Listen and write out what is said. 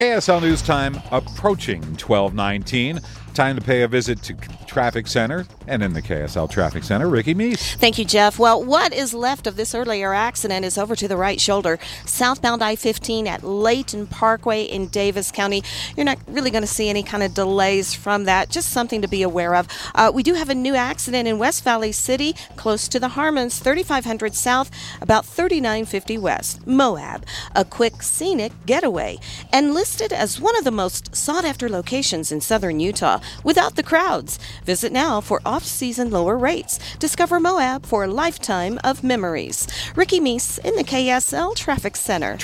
KSL News Time approaching 12:19. Time to pay a visit to Traffic Center, and in the KSL Traffic Center, Ricky Meese. Thank you, Jeff. Well, what is left of this earlier accident is over to the right shoulder, southbound I-15 at Layton Parkway in Davis County. You're not really going to see any kind of delays from that, just something to be aware of. We do have a new accident in West Valley City, close to the Harmons, 3500 south, about 3950 west, Moab. A quick scenic getaway, and listed as one of the most sought-after locations in southern Utah, without the crowds. Visit now for off-season lower rates. Discover Moab for a lifetime of memories. Ricky Meese in the KSL Traffic Center.